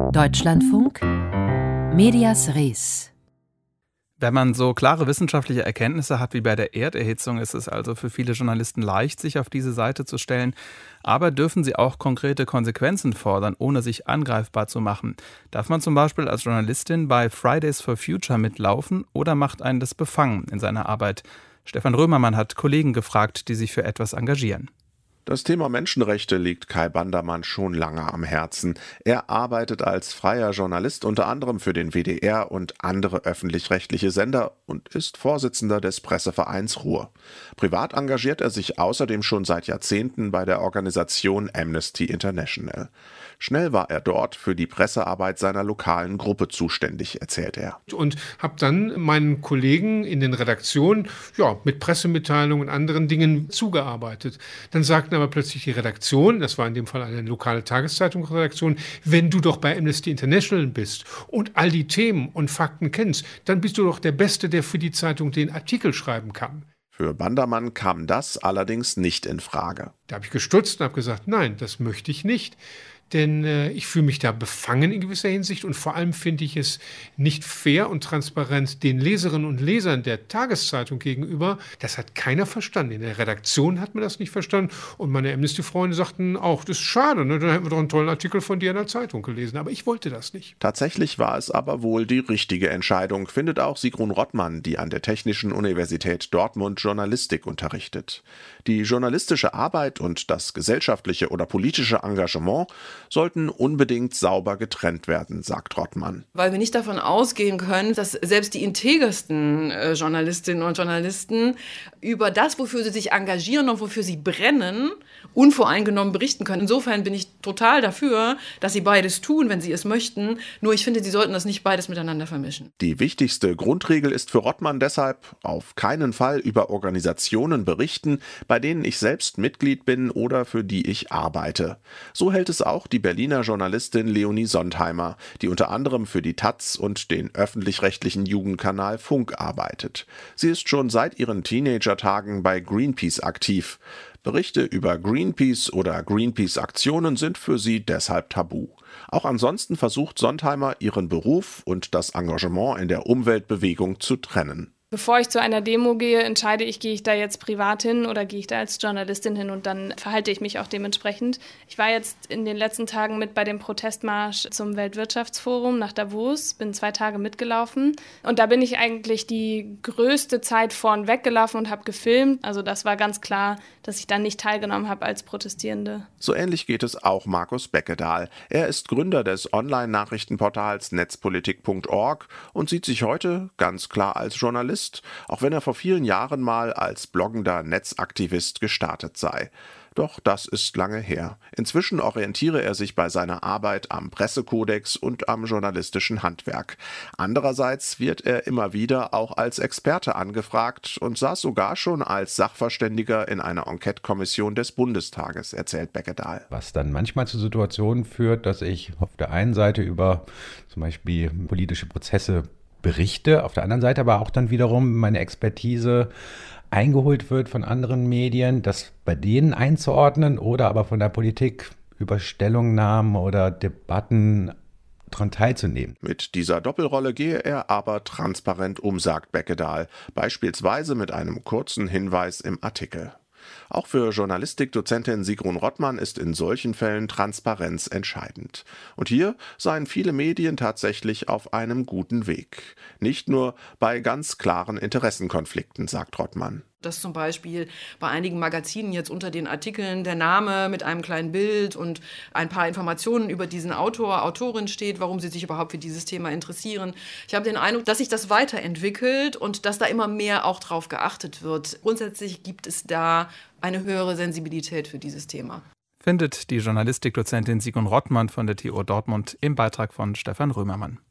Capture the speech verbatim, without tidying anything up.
Deutschlandfunk Medias Res. Wenn man so klare wissenschaftliche Erkenntnisse hat wie bei der Erderhitzung, ist es also für viele Journalisten leicht, sich auf diese Seite zu stellen. Aber dürfen sie auch konkrete Konsequenzen fordern, ohne sich angreifbar zu machen? Darf man zum Beispiel als Journalistin bei Fridays for Future mitlaufen oder macht einen das befangen in seiner Arbeit? Stefan Römermann hat Kollegen gefragt, die sich für etwas engagieren. Das Thema Menschenrechte liegt Kai Bandermann schon lange am Herzen. Er arbeitet als freier Journalist unter anderem für den W D R und andere öffentlich-rechtliche Sender und ist Vorsitzender des Pressevereins Ruhr. Privat engagiert er sich außerdem schon seit Jahrzehnten bei der Organisation Amnesty International. Schnell war er dort für die Pressearbeit seiner lokalen Gruppe zuständig, erzählt er. Und habe dann meinen Kollegen in den Redaktionen ja, mit Pressemitteilungen und anderen Dingen zugearbeitet. Dann sagten aber plötzlich die Redaktion, das war in dem Fall eine lokale Tageszeitungsredaktion, wenn du doch bei Amnesty International bist und all die Themen und Fakten kennst, dann bist du doch der Beste, der für die Zeitung den Artikel schreiben kann. Für Bandermann kam das allerdings nicht in Frage. Da habe ich gestutzt und habe gesagt, nein, das möchte ich nicht. Denn äh, ich fühle mich da befangen in gewisser Hinsicht und vor allem finde ich es nicht fair und transparent den Leserinnen und Lesern der Tageszeitung gegenüber. Das hat keiner verstanden. In der Redaktion hat man das nicht verstanden und meine Amnesty-Freunde sagten auch, das ist schade, ne? Dann hätten wir doch einen tollen Artikel von dir in der Zeitung gelesen. Aber ich wollte das nicht. Tatsächlich war es aber wohl die richtige Entscheidung, findet auch Sigrun Rottmann, die an der Technischen Universität Dortmund Journalistik unterrichtet. Die journalistische Arbeit und das gesellschaftliche oder politische Engagement sollten unbedingt sauber getrennt werden, sagt Rottmann. Weil wir nicht davon ausgehen können, dass selbst die integersten äh, Journalistinnen und Journalisten über das, wofür sie sich engagieren und wofür sie brennen, unvoreingenommen berichten können. Insofern bin ich total dafür, dass sie beides tun, wenn sie es möchten. Nur ich finde, sie sollten das nicht beides miteinander vermischen. Die wichtigste Grundregel ist für Rottmann deshalb, auf keinen Fall über Organisationen berichten, bei denen ich selbst Mitglied bin oder für die ich arbeite. So hält es auch die Berliner Journalistin Leonie Sontheimer, die unter anderem für die Taz und den öffentlich-rechtlichen Jugendkanal Funk arbeitet. Sie ist schon seit ihren Teenagertagen bei Greenpeace aktiv. Berichte über Greenpeace oder Greenpeace-Aktionen sind für sie deshalb tabu. Auch ansonsten versucht Sontheimer, ihren Beruf und das Engagement in der Umweltbewegung zu trennen. Bevor ich zu einer Demo gehe, entscheide ich, gehe ich da jetzt privat hin oder gehe ich da als Journalistin hin und dann verhalte ich mich auch dementsprechend. Ich war jetzt in den letzten Tagen mit bei dem Protestmarsch zum Weltwirtschaftsforum nach Davos, bin zwei Tage mitgelaufen und da bin ich eigentlich die größte Zeit vorn weggelaufen und habe gefilmt. Also das war ganz klar, dass ich dann nicht teilgenommen habe als Protestierende. So ähnlich geht es auch Markus Beckedahl. Er ist Gründer des Online-Nachrichtenportals netzpolitik punkt org und sieht sich heute ganz klar als Journalist, auch wenn er vor vielen Jahren mal als bloggender Netzaktivist gestartet sei. Doch das ist lange her. Inzwischen orientiere er sich bei seiner Arbeit am Pressekodex und am journalistischen Handwerk. Andererseits wird er immer wieder auch als Experte angefragt und saß sogar schon als Sachverständiger in einer Enquete-Kommission des Bundestages, erzählt Beckedahl. Was dann manchmal zu Situationen führt, dass ich auf der einen Seite über zum Beispiel politische Prozesse berichte, auf der anderen Seite aber auch dann wiederum meine Expertise eingeholt wird von anderen Medien, das bei denen einzuordnen oder aber von der Politik über Stellungnahmen oder Debatten daran teilzunehmen. Mit dieser Doppelrolle gehe er aber transparent um, sagt Beckedahl, beispielsweise mit einem kurzen Hinweis im Artikel. Auch für Journalistikdozentin Sigrun Rottmann ist in solchen Fällen Transparenz entscheidend. Und hier seien viele Medien tatsächlich auf einem guten Weg. Nicht nur bei ganz klaren Interessenkonflikten, sagt Rottmann. Dass zum Beispiel bei einigen Magazinen jetzt unter den Artikeln der Name mit einem kleinen Bild und ein paar Informationen über diesen Autor, Autorin steht, warum sie sich überhaupt für dieses Thema interessieren. Ich habe den Eindruck, dass sich das weiterentwickelt und dass da immer mehr auch drauf geachtet wird. Grundsätzlich gibt es da eine höhere Sensibilität für dieses Thema. Findet die Journalistikdozentin Sigrun Rottmann von der T U Dortmund im Beitrag von Stefan Römermann.